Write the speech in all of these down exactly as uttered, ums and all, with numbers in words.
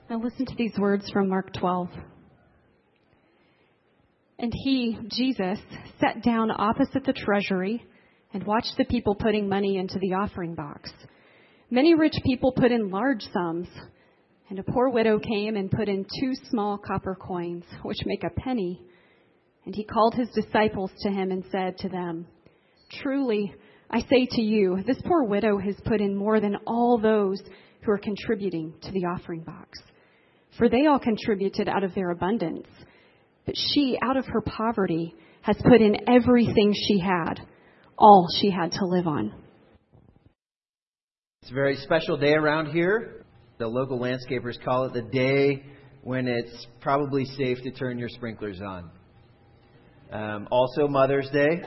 Now listen to these words from Mark twelve. And he, Jesus, sat down opposite the treasury and watched the people putting money into the offering box. Many rich people put in large sums, and a poor widow came and put in two small copper coins, which make a penny. And he called his disciples to him and said to them, "Truly, I say to you, this poor widow has put in more than all those who are contributing to the offering box. For they all contributed out of their abundance. But she, out of her poverty, has put in everything she had, all she had to live on." It's a very special day around here. The local landscapers call it the day when it's probably safe to turn your sprinklers on. Um, also Mother's Day.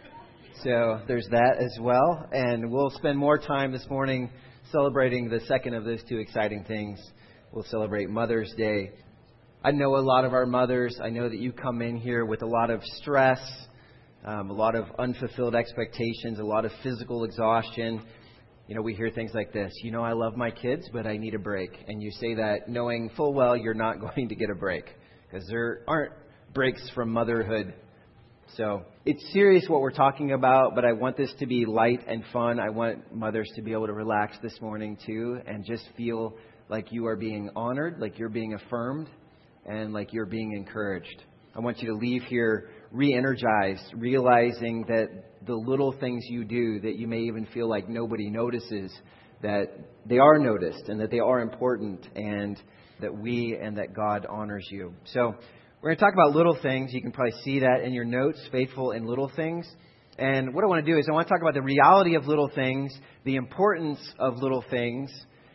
So there's that as well. And we'll spend more time this morning celebrating the second of those two exciting things. We'll celebrate Mother's Day. I know a lot of our mothers. I know that you come in here with a lot of stress, um, a lot of unfulfilled expectations, a lot of physical exhaustion. You know, we hear things like this. You know, I love my kids, but I need a break. And you say that knowing full well you're not going to get a break because there aren't breaks from motherhood. So it's serious what we're talking about, but I want this to be light and fun. I want mothers to be able to relax this morning too and just feel like you are being honored, like you're being affirmed, and like you're being encouraged. I want you to leave here re-energized, realizing that the little things you do that you may even feel like nobody notices, that they are noticed and that they are important and that we and that God honors you. So we're going to talk about little things. You can probably see that in your notes, faithful in little things. And what I want to do is I want to talk about the reality of little things, the importance of little things,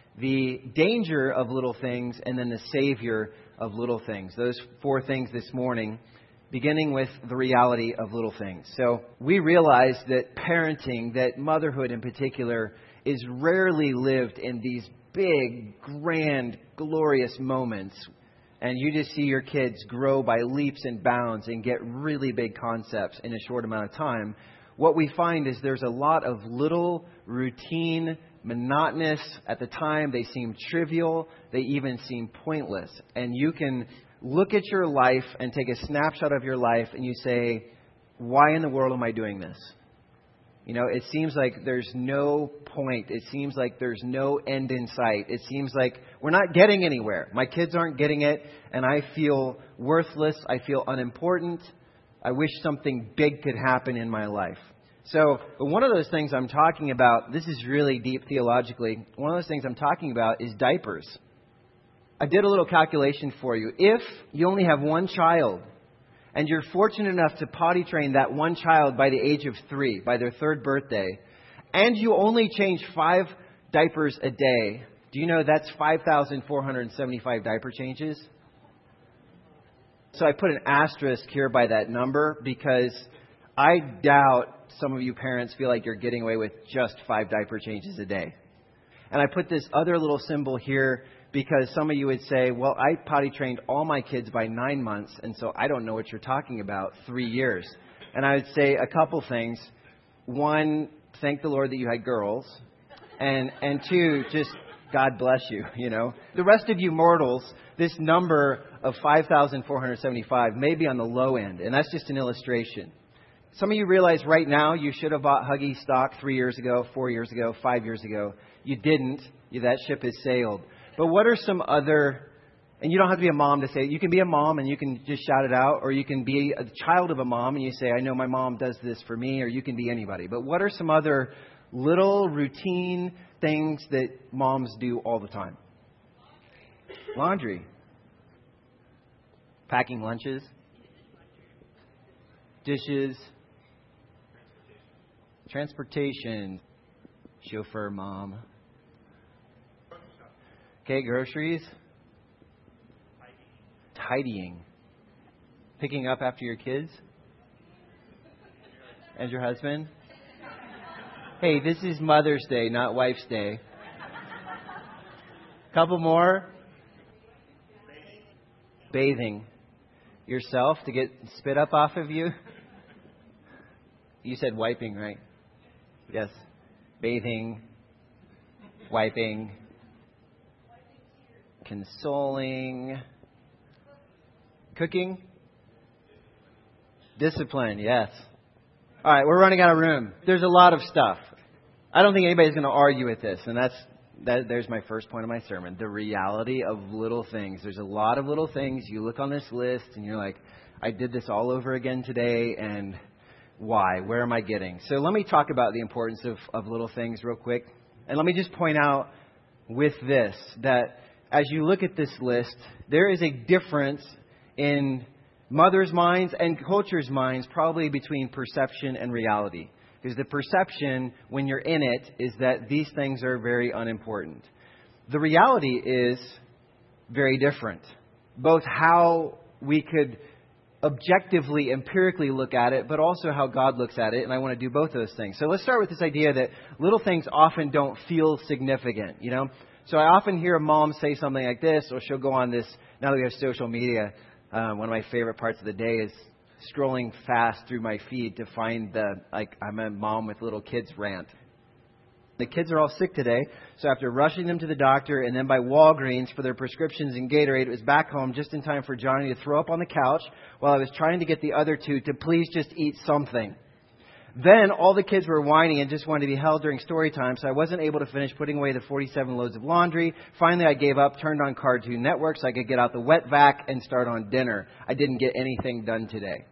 the danger of little things, and then the Savior of little things. Those four things this morning, beginning with the reality of little things. So we realize that parenting, that motherhood in particular, is rarely lived in these big, grand, glorious moments. And you just see your kids grow by leaps and bounds and get really big concepts in a short amount of time. What we find is there's a lot of little routine, monotonous. At the time, they seem trivial. They even seem pointless. And you can look at your life and take a snapshot of your life and you say, why in the world am I doing this? You know, it seems like there's no point. It seems like there's no end in sight. It seems like we're not getting anywhere. My kids aren't getting it, and I feel worthless. I feel unimportant. I wish something big could happen in my life. So one of those things I'm talking about, this is really deep theologically. One of those things I'm talking about is diapers. I did a little calculation for you. If you only have one child, and you're fortunate enough to potty train that one child by the age of three, by their third birthday, and you only change five diapers a day, do you know that's five thousand four hundred seventy-five diaper changes? So I put an asterisk here by that number because I doubt some of you parents feel like you're getting away with just five diaper changes a day. And I put this other little symbol here because some of you would say, well, I potty trained all my kids by nine months, and so I don't know what you're talking about, three years. And I would say a couple things. One, thank the Lord that you had girls. And and two, just God bless you, you know. The rest of you mortals, this number of five thousand four hundred seventy-five may be on the low end, and that's just an illustration. Some of you realize right now you should have bought Huggy stock three years ago, four years ago, five years ago. You didn't. That ship has sailed. But what are some other, and you don't have to be a mom to say it. You can be a mom and you can just shout it out, or you can be a child of a mom and you say, I know my mom does this for me, or you can be anybody. But what are some other little routine things that moms do all the time? Laundry. Packing lunches. Dishes. Transportation. Chauffeur mom. Okay, groceries. Tidying. Picking up after your kids. And your husband. Hey, this is Mother's Day, not Wife's Day. Couple more. Bathing. Yourself to get spit up off of you. You said wiping, right? Yes. Bathing. Wiping. consoling, cooking, discipline, yes. All right, we're running out of room. There's a lot of stuff. I don't think anybody's going to argue with this, and that's that. There's my first point of my sermon, the reality of little things. There's a lot of little things. You look on this list, and you're like, I did this all over again today, and why? Where am I getting? So let me talk about the importance of, of little things real quick. And let me just point out with this that as you look at this list, there is a difference in mothers' minds and culture's minds probably between perception and reality. Because the perception, when you're in it, is that these things are very unimportant. The reality is very different. Both how we could objectively, empirically look at it, but also how God looks at it. And I want to do both of those things. So let's start with this idea that little things often don't feel significant, you know. So I often hear a mom say something like this, or she'll go on this, now that we have social media, uh, one of my favorite parts of the day is scrolling fast through my feed to find the, like, I'm a mom with little kids rant. The kids are all sick today, so after rushing them to the doctor and then by Walgreens for their prescriptions and Gatorade, it was back home just in time for Johnny to throw up on the couch while I was trying to get the other two to please just eat something. Then all the kids were whining and just wanted to be held during story time, so I wasn't able to finish putting away the forty-seven loads of laundry. Finally, I gave up, turned on Cartoon Network so I could get out the wet vac and start on dinner. I didn't get anything done today.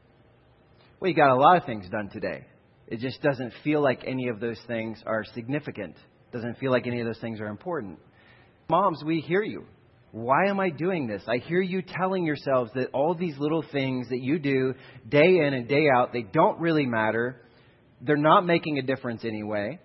Well, you got a lot of things done today. It just doesn't feel like any of those things are significant. Doesn't feel like any of those things are important. Moms, we hear you. Why am I doing this? I hear you telling yourselves that all these little things that you do day in and day out, they don't really matter. They're not making a difference anyway.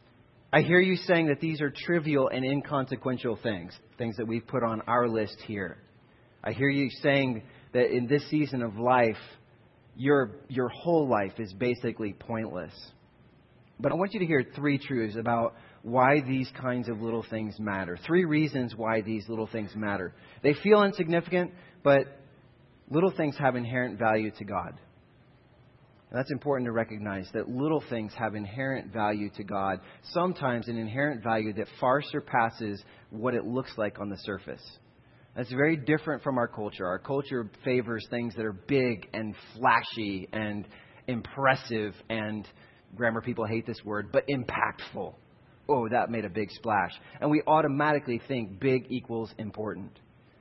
I hear you saying that these are trivial and inconsequential things, things that we've put on our list here. I hear you saying that in this season of life, Your your whole life is basically pointless. But I want you to hear three truths about why these kinds of little things matter. Three reasons why these little things matter. They feel insignificant, but little things have inherent value to God. And that's important to recognize, that little things have inherent value to God. Sometimes an inherent value that far surpasses what it looks like on the surface. That's very different from our culture. Our culture favors things that are big and flashy and impressive and, grammar people hate this word, but impactful. Oh, that made a big splash. And we automatically think big equals important.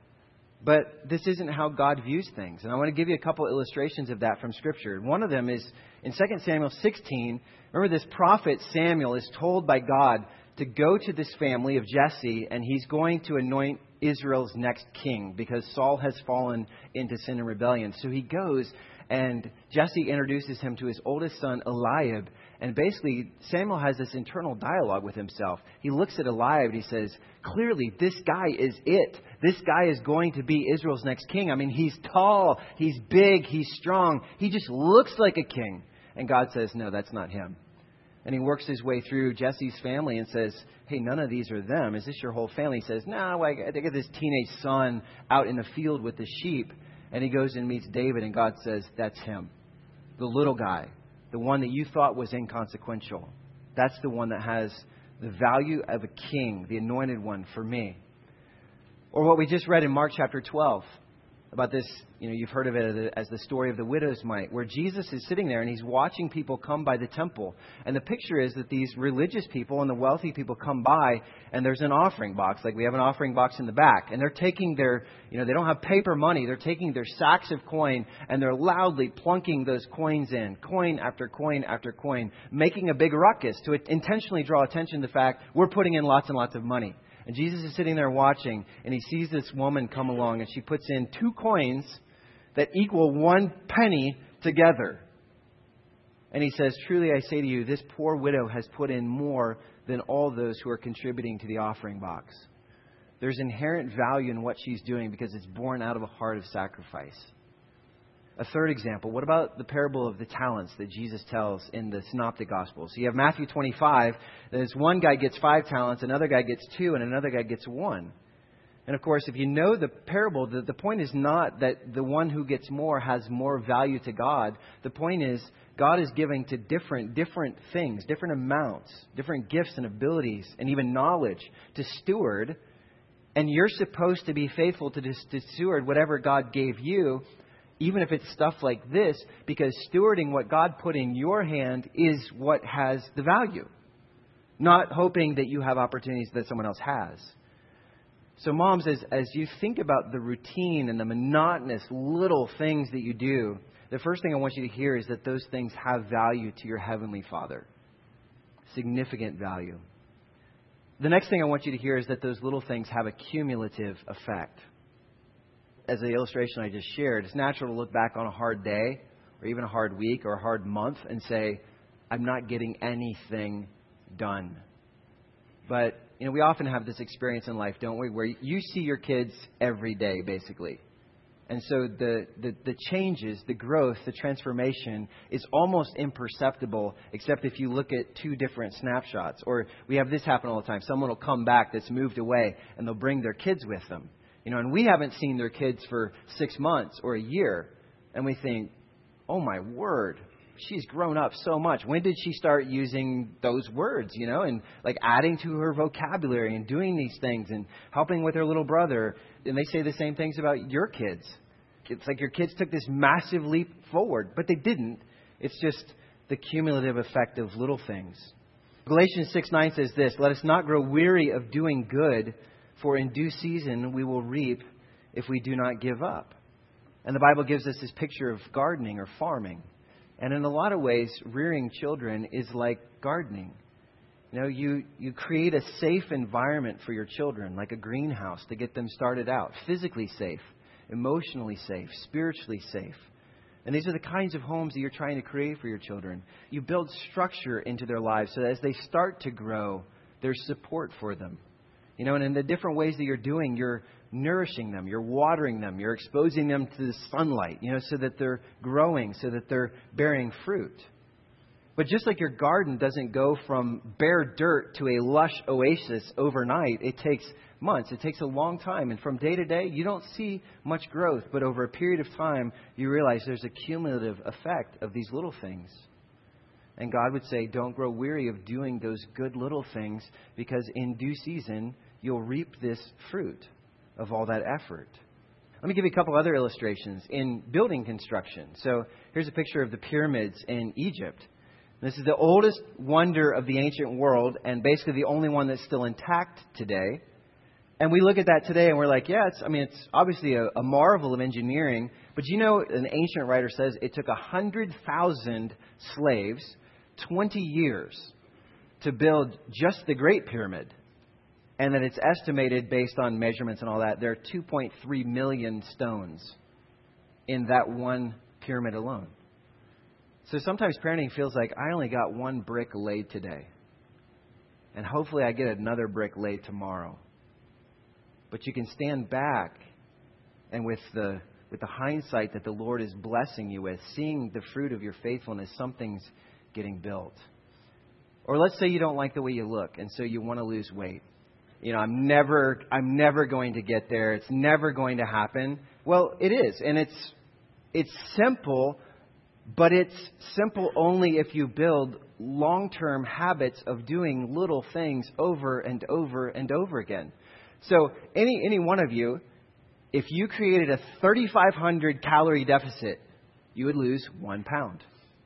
But this isn't how God views things. And I want to give you a couple illustrations of that from Scripture. One of them is in Second Samuel sixteen. Remember, this prophet Samuel is told by God to go to this family of Jesse, and he's going to anoint Israel's next king because Saul has fallen into sin and rebellion. So he goes, and Jesse introduces him to his oldest son, Eliab. And basically, Samuel has this internal dialogue with himself. He looks at Eliab and he says, clearly, this guy is it. This guy is going to be Israel's next king. I mean, he's tall, he's big, he's strong. He just looks like a king. And God says, no, that's not him. And he works his way through Jesse's family and says, hey, none of these are them. Is this your whole family? He says, no, I got this teenage son out in the field with the sheep. And he goes and meets David, and God says, that's him. The little guy, the one that you thought was inconsequential. That's the one that has the value of a king, the anointed one for me. Or what we just read in Mark chapter twelve. About this, you know, you've heard of it as the story of the widow's mite, where Jesus is sitting there and he's watching people come by the temple. And the picture is that these religious people and the wealthy people come by, and there's an offering box, like we have an offering box in the back. And they're taking their, you know, they don't have paper money. They're taking their sacks of coin, and they're loudly plunking those coins in, coin after coin after coin, making a big ruckus to intentionally draw attention to the fact we're putting in lots and lots of money. And Jesus is sitting there watching, and he sees this woman come along, and she puts in two coins that equal one penny together. And he says, truly I say to you, this poor widow has put in more than all those who are contributing to the offering box. There's inherent value in what she's doing because it's born out of a heart of sacrifice. A third example, what about the parable of the talents that Jesus tells in the Synoptic Gospels? So you have Matthew twenty-five. There's one guy gets five talents, another guy gets two, and another guy gets one. And of course, if you know the parable, the, the point is not that the one who gets more has more value to God. The point is God is giving to different, different things, different amounts, different gifts and abilities, and even knowledge to steward. And you're supposed to be faithful to, to steward whatever God gave you, even if it's stuff like this, because stewarding what God put in your hand is what has the value. Not hoping that you have opportunities that someone else has. So moms, as, as you think about the routine and the monotonous little things that you do, the first thing I want you to hear is that those things have value to your Heavenly Father. Significant value. The next thing I want you to hear is that those little things have a cumulative effect. As the illustration I just shared, it's natural to look back on a hard day or even a hard week or a hard month and say, I'm not getting anything done. But, you know, we often have this experience in life, don't we, where you see your kids every day, basically. And so the, the, the changes, the growth, the transformation is almost imperceptible, except if you look at two different snapshots. Or we have this happen all the time. Someone will come back that's moved away, and they'll bring their kids with them. You know, and we haven't seen their kids for six months or a year. And we think, oh, my word, she's grown up so much. When did she start using those words, you know, and like adding to her vocabulary and doing these things and helping with her little brother? And they say the same things about your kids. It's like your kids took this massive leap forward, but they didn't. It's just the cumulative effect of little things. Galatians six nine says this, let us not grow weary of doing good, for in due season we will reap if we do not give up. And the Bible gives us this picture of gardening or farming. And in a lot of ways, rearing children is like gardening. You know, you, you create a safe environment for your children, like a greenhouse, to get them started out. Physically safe, emotionally safe, spiritually safe. And these are the kinds of homes that you're trying to create for your children. You build structure into their lives so that as they start to grow, there's support for them. You know, and in the different ways that you're doing, you're nourishing them, you're watering them, you're exposing them to the sunlight, you know, so that they're growing, so that they're bearing fruit. But just like your garden doesn't go from bare dirt to a lush oasis overnight, it takes months, it takes a long time. And from day to day, you don't see much growth. But over a period of time, you realize there's a cumulative effect of these little things. And God would say, don't grow weary of doing those good little things, because in due season, you'll reap this fruit of all that effort. Let me give you a couple other illustrations in building construction. So here's a picture of the pyramids in Egypt. This is the oldest wonder of the ancient world, and basically the only one that's still intact today. And we look at that today and we're like, yeah, it's, I mean, it's obviously a, a marvel of engineering. But you know, an ancient writer says it took one hundred thousand slaves twenty years to build just the Great Pyramid. And that it's estimated, based on measurements and all that, there are two point three million stones in that one pyramid alone. So sometimes parenting feels like I only got one brick laid today. And hopefully I get another brick laid tomorrow. But you can stand back and with the with the hindsight that the Lord is blessing you with, seeing the fruit of your faithfulness, something's getting built. Or let's say you don't like the way you look, and so you want to lose weight. You know, I'm never, I'm never going to get there. It's never going to happen. Well, it is. And it's, it's simple, but it's simple only if you build long-term habits of doing little things over and over and over again. So any, any one of you, if you created a thirty-five hundred calorie deficit, you would lose one pound.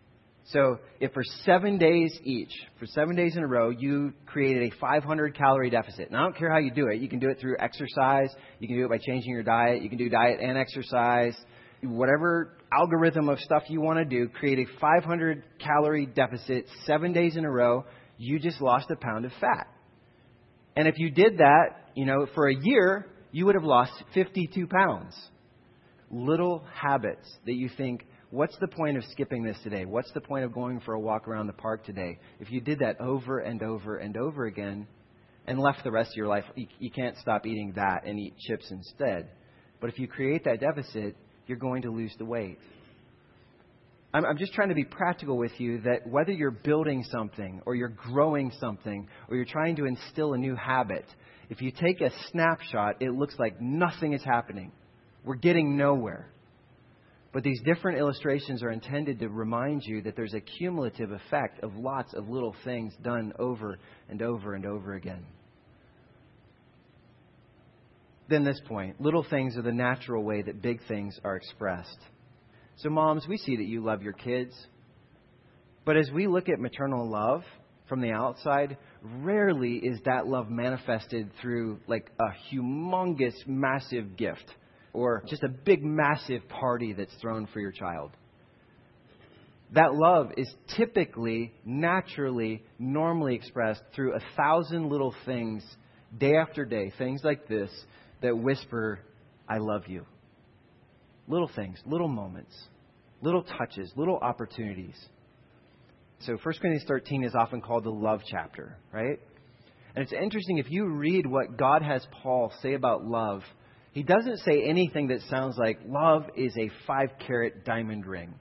So if for seven days each, for seven days in a row, you created a five hundred calorie deficit. And I don't care how you do it. You can do it through exercise. You can do it by changing your diet. You can do diet and exercise. Whatever algorithm of stuff you want to do, create a five hundred calorie deficit seven days in a row. You just lost a pound of fat. And if you did that, you know, for a year, you would have lost fifty-two pounds. Little habits that you think, what's the point of skipping this today? What's the point of going for a walk around the park today? If you did that over and over and over again and left the rest of your life, you, you can't stop eating that and eat chips instead. But if you create that deficit, you're going to lose the weight. I'm, I'm just trying to be practical with you that whether you're building something or you're growing something or you're trying to instill a new habit, if you take a snapshot, it looks like nothing is happening. We're getting nowhere. But these different illustrations are intended to remind you that there's a cumulative effect of lots of little things done over and over and over again. than this point. Little things are the natural way that big things are expressed. So moms, we see that you love your kids. But as we look at maternal love from the outside, rarely is that love manifested through like a humongous, massive gift or just a big, massive party that's thrown for your child. That love is typically, naturally, normally expressed through a thousand little things day after day, things like this that whisper, I love you. Little things, little moments, little touches, little opportunities. So First Corinthians thirteen is often called the love chapter, right? And it's interesting, if you read what God has Paul say about love, he doesn't say anything that sounds like love is a five-carat diamond ring.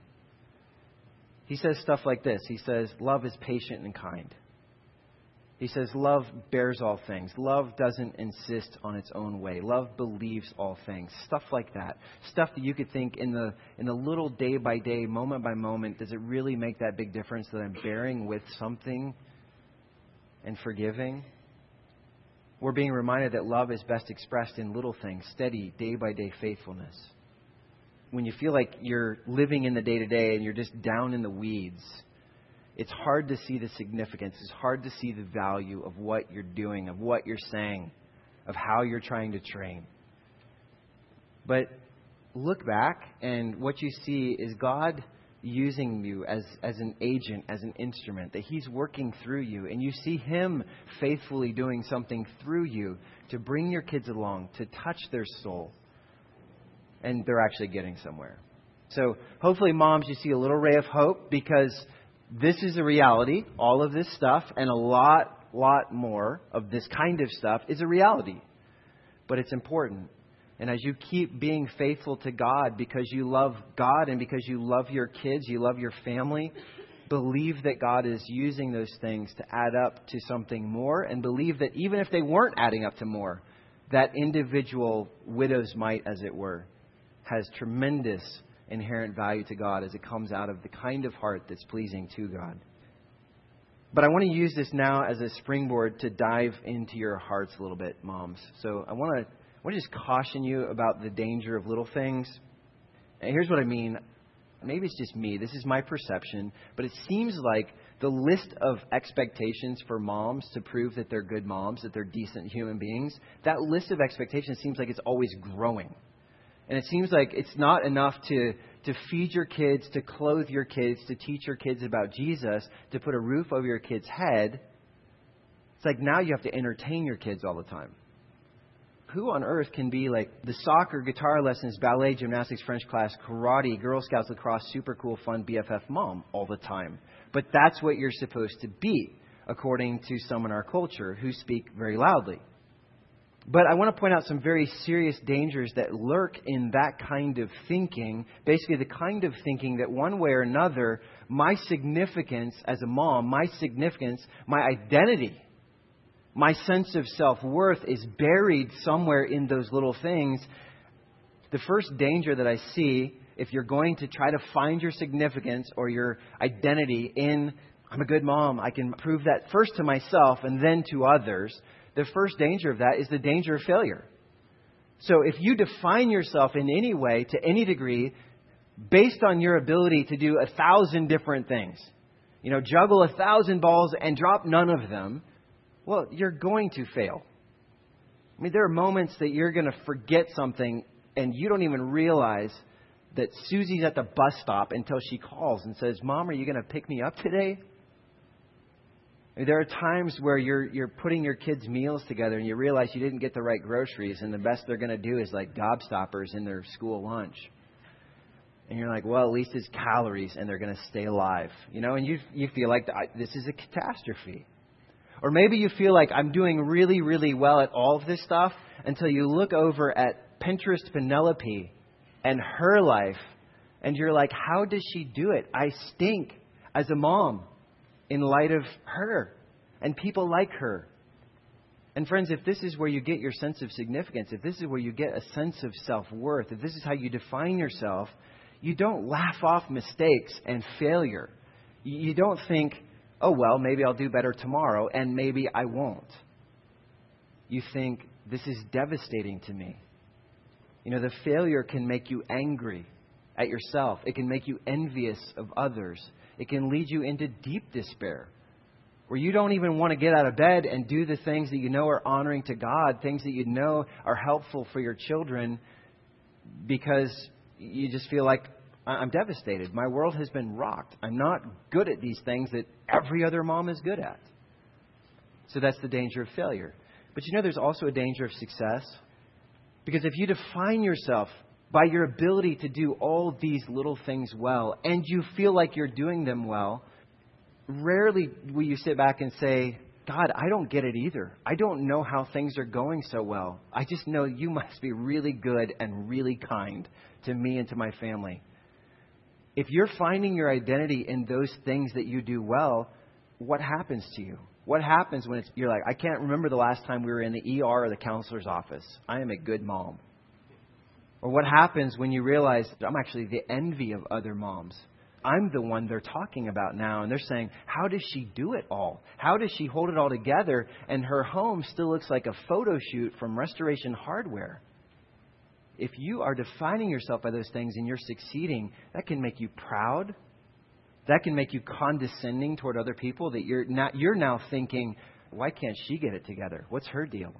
He says stuff like this. He says, love is patient and kind. He says, love bears all things. Love doesn't insist on its own way. Love believes all things. Stuff like that. Stuff that you could think in the in the little day by day, moment by moment, does it really make that big difference that I'm bearing with something and forgiving? We're being reminded that love is best expressed in little things, steady, day by day faithfulness. When you feel like you're living in the day to day and you're just down in the weeds, it's hard to see the significance. It's hard to see the value of what you're doing, of what you're saying, of how you're trying to train. But look back, and what you see is God using you as, as an agent, as an instrument, that He's working through you. And you see Him faithfully doing something through you to bring your kids along, to touch their soul. And they're actually getting somewhere. So hopefully, moms, you see a little ray of hope, because this is a reality. All of this stuff and a lot, lot more of this kind of stuff is a reality. But it's important. And as you keep being faithful to God because you love God and because you love your kids, you love your family, believe that God is using those things to add up to something more, and believe that even if they weren't adding up to more, that individual widow's mite, as it were, has tremendous inherent value to God as it comes out of the kind of heart that's pleasing to God. But I want to use this now as a springboard to dive into your hearts a little bit, moms. So I want to, I want to just caution you about the danger of little things. And here's what I mean. Maybe it's just me. This is my perception. But it seems like the list of expectations for moms to prove that they're good moms, that they're decent human beings, that list of expectations seems like it's always growing. And it seems like it's not enough to, to feed your kids, to clothe your kids, to teach your kids about Jesus, to put a roof over your kid's head. It's like now you have to entertain your kids all the time. Who on earth can be like the soccer, guitar lessons, ballet, gymnastics, French class, karate, Girl Scouts, lacrosse, super cool, fun B F F mom all the time? But that's what you're supposed to be, according to some in our culture who speak very loudly. But I want to point out some very serious dangers that lurk in that kind of thinking. Basically, the kind of thinking that one way or another, my significance as a mom, my significance, my identity, my sense of self-worth is buried somewhere in those little things. The first danger that I see, if you're going to try to find your significance or your identity in, I'm a good mom, I can prove that first to myself and then to others. The first danger of that is the danger of failure. So if you define yourself in any way, to any degree, based on your ability to do a thousand different things, you know, juggle a thousand balls and drop none of them, well, you're going to fail. I mean, there are moments that you're going to forget something and you don't even realize that Susie's at the bus stop until she calls and says, Mom, are you going to pick me up today? There are times where you're you're putting your kids' meals together and you realize you didn't get the right groceries, and the best they're going to do is like gobstoppers in their school lunch. And you're like, well, at least it's calories and they're going to stay alive. You know, and you you feel like this is a catastrophe. Or maybe you feel like I'm doing really, really well at all of this stuff until you look over at Pinterest Penelope and her life and you're like, how does she do it? I stink as a mom in light of her and people like her. And friends, if this is where you get your sense of significance, if this is where you get a sense of self-worth, if this is how you define yourself, you don't laugh off mistakes and failure. You don't think, oh, well, maybe I'll do better tomorrow and maybe I won't. You think, This is devastating to me. You know, the failure can make you angry at yourself. It can make you envious of others. It can lead you into deep despair, where you don't even want to get out of bed and do the things that you know are honoring to God, things that you know are helpful for your children, because you just feel like, I'm devastated. My world has been rocked. I'm not good at these things that every other mom is good at. So that's the danger of failure. But you know, there's also a danger of success. Because if you define yourself by your ability to do all these little things well, and you feel like you're doing them well, rarely will you sit back and say, God, I don't get it either. I don't know how things are going so well. I just know you must be really good and really kind to me and to my family. If you're finding your identity in those things that you do well, what happens to you? What happens when it's, you're like, I can't remember the last time we were in the E R or the counselor's office. I am a good mom. Or what happens when you realize I'm actually the envy of other moms? I'm the one they're talking about now. And they're saying, how does she do it all? How does she hold it all together? And her home still looks like a photo shoot from Restoration Hardware. If you are defining yourself by those things and you're succeeding, that can make you proud. That can make you condescending toward other people, that you're not, you're now thinking, why can't she get it together? What's her deal?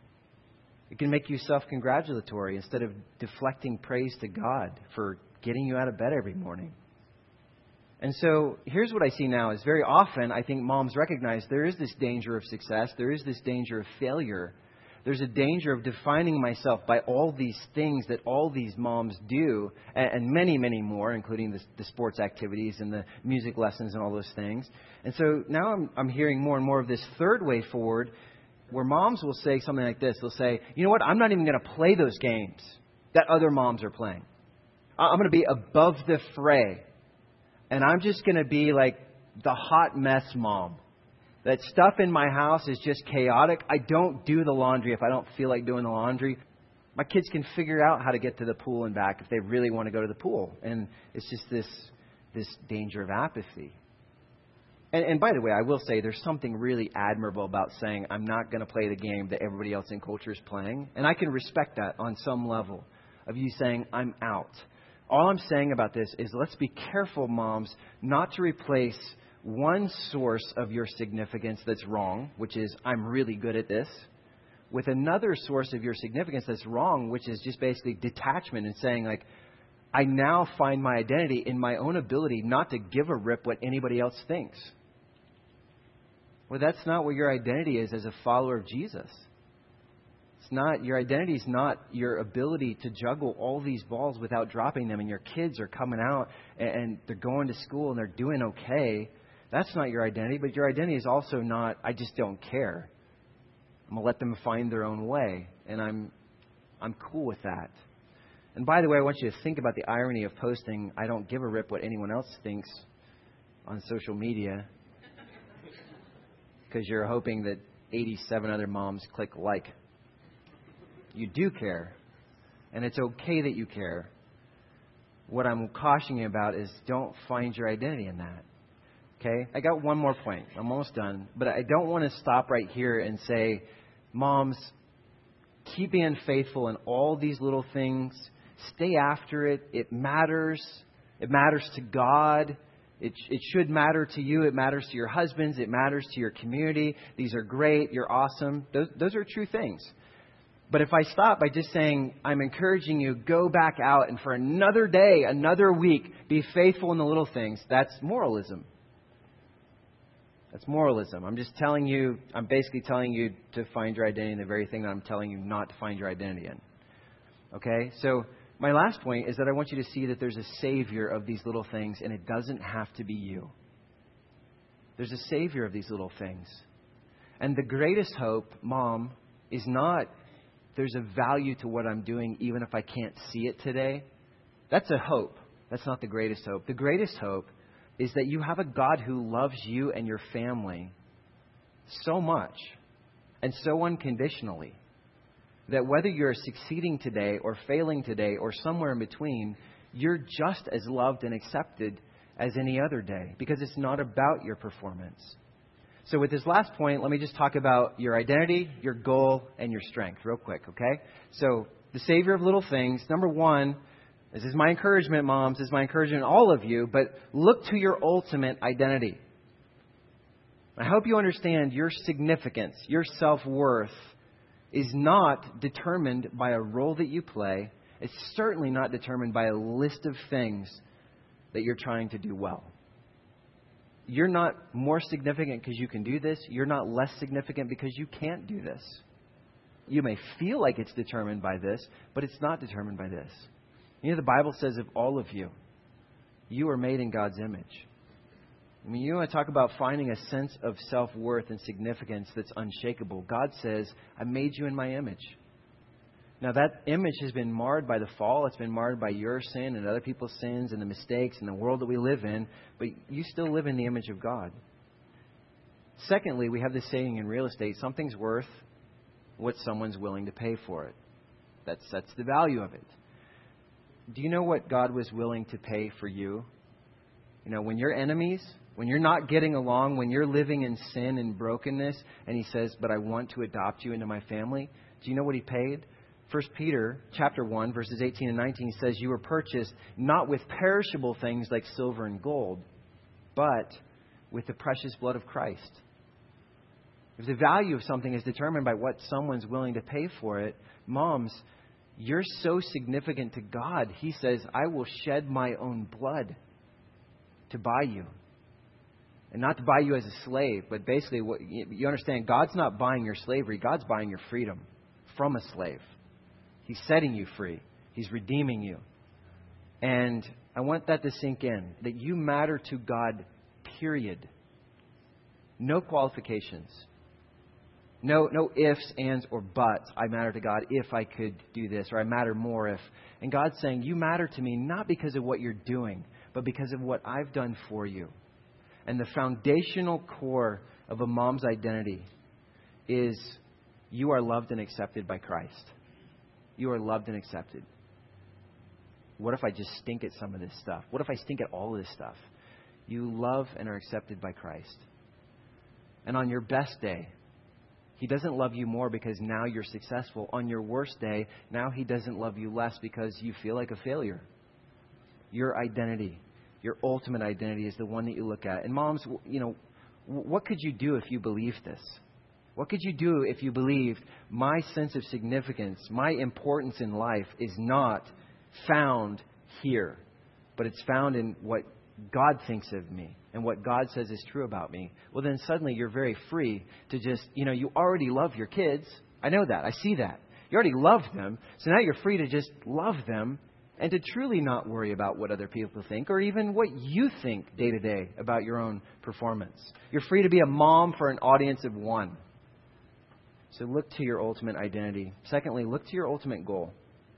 It can make you self-congratulatory instead of deflecting praise to God for getting you out of bed every morning. And so here's what I see now is very often I think moms recognize there is this danger of success. There is this danger of failure. There's a danger of defining myself by all these things that all these moms do, and, and many, many more, including the, the sports activities and the music lessons and all those things. And so now I'm, I'm hearing more and more of this third way forward, where moms will say something like this. They'll say, you know what, I'm not even going to play those games that other moms are playing. I'm going to be above the fray. And I'm just going to be like the hot mess mom. That stuff in my house is just chaotic. I don't do the laundry if I don't feel like doing the laundry. My kids can figure out how to get to the pool and back if they really want to go to the pool. And it's just this this danger of apathy. And, and by the way, I will say there's something really admirable about saying I'm not going to play the game that everybody else in culture is playing. And I can respect that on some level of you saying I'm out. All I'm saying about this is let's be careful, moms, not to replace one source of your significance that's wrong, which is I'm really good at this, with another source of your significance that's wrong, which is just basically detachment and saying like, I now find my identity in my own ability not to give a rip what anybody else thinks. Well, that's not what your identity is as a follower of Jesus. It's not, your identity is not your ability to juggle all these balls without dropping them, and your kids are coming out and, and they're going to school and they're doing okay. That's not your identity, but your identity is also not, I just don't care. I'm going to let them find their own way, and I'm I'm cool with that. And by the way, I want you to think about the irony of posting, I don't give a rip what anyone else thinks on social media, because you're hoping that eighty-seven other moms click like. You do care, and it's okay that you care. What I'm cautioning you about is don't find your identity in that. Okay, I got one more point. I'm almost done. But I don't want to stop right here and say, moms, keep being faithful in all these little things. Stay after it. It matters. It matters to God. It, it should matter to you. It matters to your husbands. It matters to your community. These are great. You're awesome. Those, those are true things. But if I stop by just saying, I'm encouraging you, go back out and for another day, another week, be faithful in the little things, that's moralism. That's moralism. I'm just telling you, I'm basically telling you to find your identity in the very thing that I'm telling you not to find your identity in. Okay? So my last point is that I want you to see that there's a Savior of these little things, and it doesn't have to be you. There's a Savior of these little things. And the greatest hope, Mom, is not there's a value to what I'm doing even if I can't see it today. That's a hope. That's not the greatest hope. The greatest hope is that you have a God who loves you and your family so much and so unconditionally that whether you're succeeding today or failing today or somewhere in between, you're just as loved and accepted as any other day because it's not about your performance. So with this last point, let me just talk about your identity, your goal, and your strength real quick, okay? So the Savior of little things. Number one, this is my encouragement, moms. This is my encouragement to all of you. But look to your ultimate identity. I hope you understand your significance, your self-worth is not determined by a role that you play. It's certainly not determined by a list of things that you're trying to do well. You're not more significant because you can do this. You're not less significant because you can't do this. You may feel like it's determined by this, but it's not determined by this. You know, the Bible says of all of you, you are made in God's image. I mean, you want to talk about finding a sense of self-worth and significance that's unshakable. God says, I made you in my image. Now, that image has been marred by the fall. It's been marred by your sin and other people's sins and the mistakes and the world that we live in. But you still live in the image of God. Secondly, we have this saying in real estate, something's worth what someone's willing to pay for it. That's, that's the value of it. Do you know what God was willing to pay for you? You know, when you're enemies, when you're not getting along, when you're living in sin and brokenness, and He says, but I want to adopt you into my family. Do you know what He paid? First Peter chapter one, verses eighteen and nineteen says, you were purchased not with perishable things like silver and gold, but with the precious blood of Christ. If the value of something is determined by what someone's willing to pay for it, moms, you're so significant to God. He says, I will shed my own blood to buy you. And not to buy you as a slave, but basically, what you understand, God's not buying your slavery. God's buying your freedom from a slave. He's setting you free. He's redeeming you. And I want that to sink in, that you matter to God, period. No qualifications. No no ifs, ands, or buts. I matter to God if I could do this, or I matter more if. And God's saying, you matter to me not because of what you're doing, but because of what I've done for you. And the foundational core of a mom's identity is you are loved and accepted by Christ. You are loved and accepted. What if I just stink at some of this stuff? What if I stink at all of this stuff? You love and are accepted by Christ. And on your best day, He doesn't love you more because now you're successful. On your worst day, now He doesn't love you less because you feel like a failure. Your identity, your ultimate identity is the one that you look at. And moms, you know, what could you do if you believed this? What could you do if you believed my sense of significance, my importance in life is not found here, but it's found in what God thinks of me and what God says is true about me? Well, then suddenly you're very free to just, you know, you already love your kids. I know that. I see that. You already love them. So now you're free to just love them and to truly not worry about what other people think or even what you think day to day about your own performance. You're free to be a mom for an audience of one. So look to your ultimate identity. Secondly, look to your ultimate goal.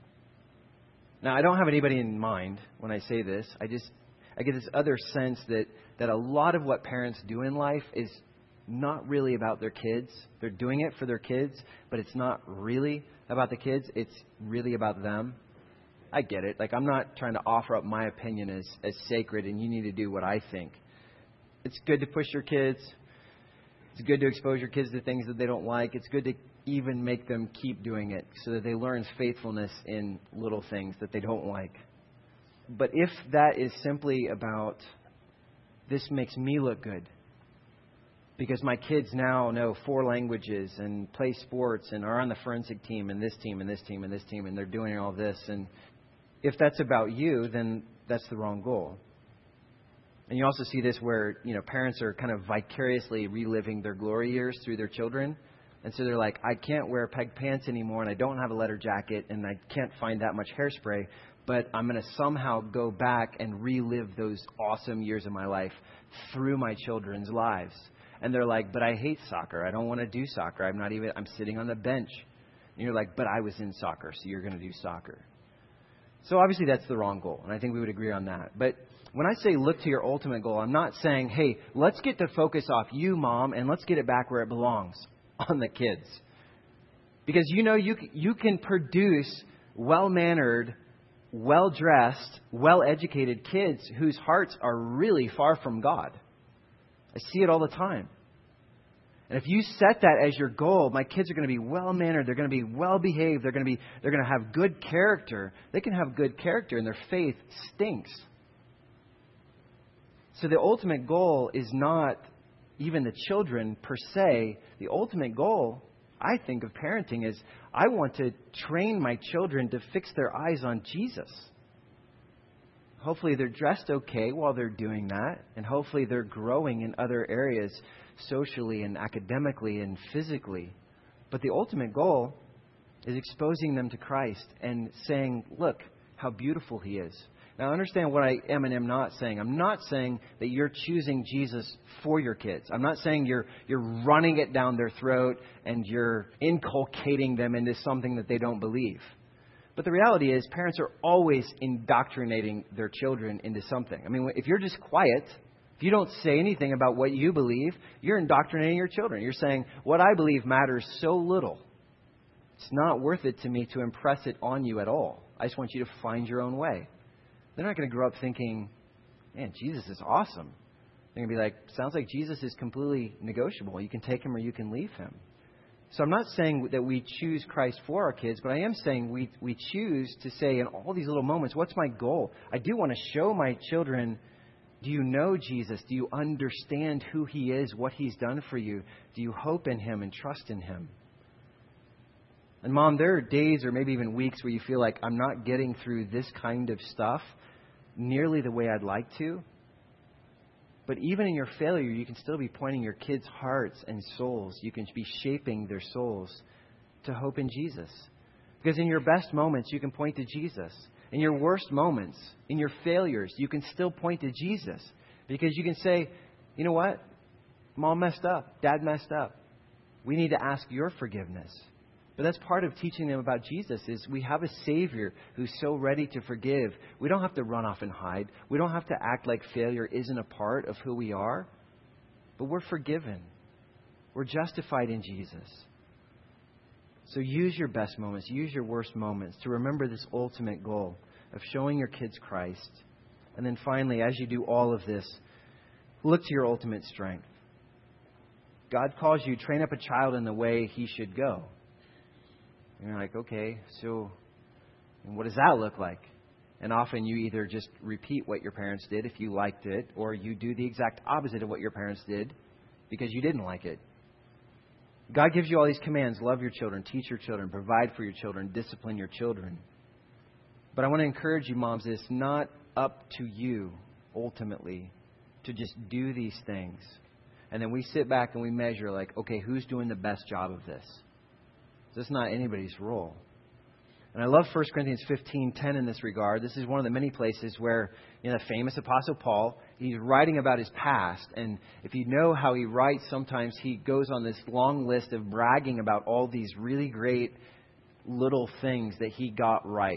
Now, I don't have anybody in mind when I say this. I just, I get this other sense that, that a lot of what parents do in life is not really about their kids. They're doing it for their kids, but it's not really about the kids. It's really about them. I get it. Like, I'm not trying to offer up my opinion as, as sacred and you need to do what I think. It's good to push your kids. It's good to expose your kids to things that they don't like. It's good to even make them keep doing it so that they learn faithfulness in little things that they don't like. But if that is simply about, this makes me look good because my kids now know four languages and play sports and are on the forensic team and this team and this team and this team and they're doing all this. And if that's about you, then that's the wrong goal. And you also see this where, you know, parents are kind of vicariously reliving their glory years through their children. And so they're like, I can't wear peg pants anymore and I don't have a leather jacket and I can't find that much hairspray, but I'm going to somehow go back and relive those awesome years of my life through my children's lives. And they're like, but I hate soccer. I don't want to do soccer. I'm not even, I'm sitting on the bench. And you're like, but I was in soccer, so you're going to do soccer. So obviously that's the wrong goal. And I think we would agree on that. But when I say look to your ultimate goal, I'm not saying, hey, let's get the focus off you, Mom, and let's get it back where it belongs, on the kids. Because you know you you can produce well-mannered, well-dressed, well-educated kids whose hearts are really far from God. I see it all the time. And if you set that as your goal, my kids are going to be well-mannered, they're going to be well-behaved, they're going to be they're going to have good character. They can have good character and their faith stinks. So the ultimate goal is not even the children per se. The ultimate goal, I think, of parenting is I want to train my children to fix their eyes on Jesus. Hopefully they're dressed okay while they're doing that, and hopefully they're growing in other areas socially and academically and physically. But the ultimate goal is exposing them to Christ and saying, look how beautiful He is. Now understand what I am and am not saying. I'm not saying that you're choosing Jesus for your kids. I'm not saying you're you're running it down their throat and you're inculcating them into something that they don't believe. But the reality is parents are always indoctrinating their children into something. I mean, if you're just quiet, if you don't say anything about what you believe, you're indoctrinating your children. You're saying, what I believe matters so little. It's not worth it to me to impress it on you at all. I just want you to find your own way. They're not going to grow up thinking, man, Jesus is awesome. They're going to be like, sounds like Jesus is completely negotiable. You can take Him or you can leave Him. So I'm not saying that we choose Christ for our kids, but I am saying we we choose to say in all these little moments, what's my goal? I do want to show my children, do you know Jesus? Do you understand who He is, what He's done for you? Do you hope in Him and trust in Him? And Mom, there are days or maybe even weeks where you feel like I'm not getting through this kind of stuff nearly the way I'd like to. But even in your failure, you can still be pointing your kids' hearts and souls. You can be shaping their souls to hope in Jesus. Because in your best moments, you can point to Jesus. In your worst moments, in your failures, you can still point to Jesus. Because you can say, you know what? Mom messed up. Dad messed up. We need to ask your forgiveness. But that's part of teaching them about Jesus is we have a Savior who's so ready to forgive. We don't have to run off and hide. We don't have to act like failure isn't a part of who we are. But we're forgiven. We're justified in Jesus. So use your best moments, use your worst moments to remember this ultimate goal of showing your kids Christ. And then finally, as you do all of this, look to your ultimate strength. God calls you, train up a child in the way he should go. And you're like, okay, so what does that look like? And often you either just repeat what your parents did if you liked it, or you do the exact opposite of what your parents did because you didn't like it. God gives you all these commands. Love your children, teach your children, provide for your children, discipline your children. But I want to encourage you, moms, it's not up to you, ultimately, to just do these things. And then we sit back and we measure, like, okay, who's doing the best job of this? This is not anybody's role. And I love First Corinthians fifteen ten in this regard. This is one of the many places where, you know, the famous Apostle Paul, he's writing about his past. And if you know how he writes, sometimes he goes on this long list of bragging about all these really great little things that he got right.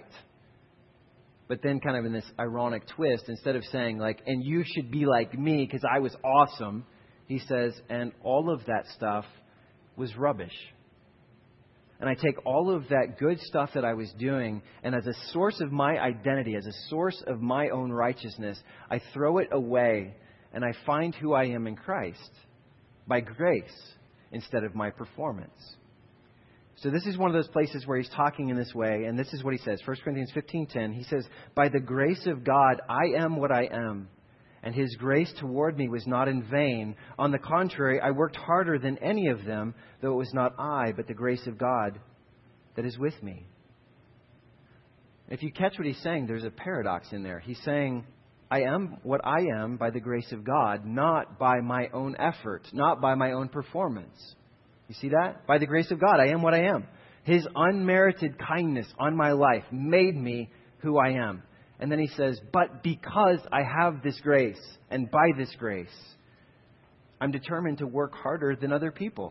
But then kind of in this ironic twist, instead of saying, like, and you should be like me because I was awesome, he says, and all of that stuff was rubbish. And I take all of that good stuff that I was doing, and as a source of my identity, as a source of my own righteousness, I throw it away, and I find who I am in Christ by grace instead of my performance. So this is one of those places where he's talking in this way, and this is what he says. First Corinthians fifteen ten, he says, by the grace of God, I am what I am. And His grace toward me was not in vain. On the contrary, I worked harder than any of them, though it was not I, but the grace of God that is with me. If you catch what he's saying, there's a paradox in there. He's saying, I am what I am by the grace of God, not by my own effort, not by my own performance. You see that? By the grace of God, I am what I am. His unmerited kindness on my life made me who I am. And then he says, but because I have this grace, and by this grace, I'm determined to work harder than other people.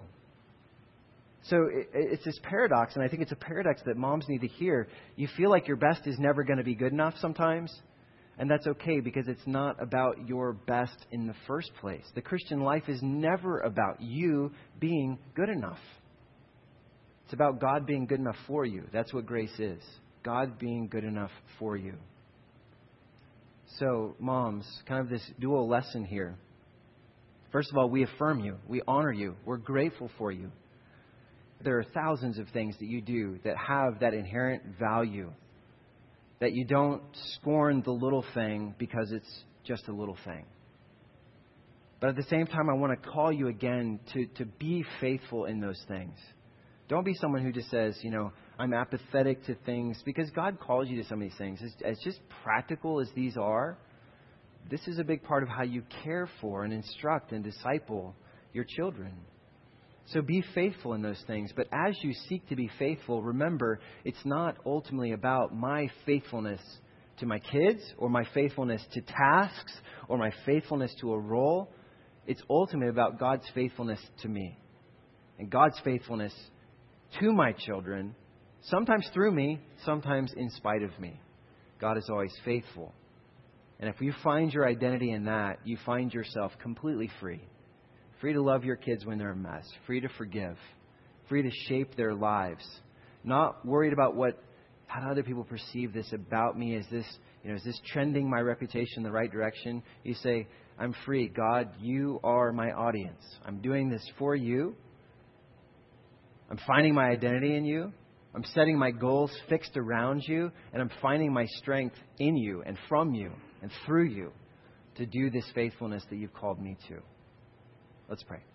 So it's this paradox, and I think it's a paradox that moms need to hear. You feel like your best is never going to be good enough sometimes, and that's okay because it's not about your best in the first place. The Christian life is never about you being good enough. It's about God being good enough for you. That's what grace is. God being good enough for you. So, moms, kind of this dual lesson here. First of all, we affirm you. We honor you. We're grateful for you. There are thousands of things that you do that have that inherent value, that you don't scorn the little thing because it's just a little thing. But at the same time, I want to call you again to, to be faithful in those things. Don't be someone who just says, you know, I'm apathetic to things, because God calls you to some of these things. As, as just practical as these are, this is a big part of how you care for and instruct and disciple your children. So be faithful in those things. But as you seek to be faithful, remember, it's not ultimately about my faithfulness to my kids or my faithfulness to tasks or my faithfulness to a role. It's ultimately about God's faithfulness to me and God's faithfulness to my children, sometimes through me, sometimes in spite of me. God is always faithful. And if you find your identity in that, you find yourself completely free. Free to love your kids when they're a mess. Free to forgive. Free to shape their lives. Not worried about what, how other people perceive this about me. Is this, you know, is this trending my reputation in the right direction? You say, I'm free. God, you are my audience. I'm doing this for you. I'm finding my identity in you. I'm setting my goals fixed around you. And I'm finding my strength in you and from you and through you to do this faithfulness that you've called me to. Let's pray.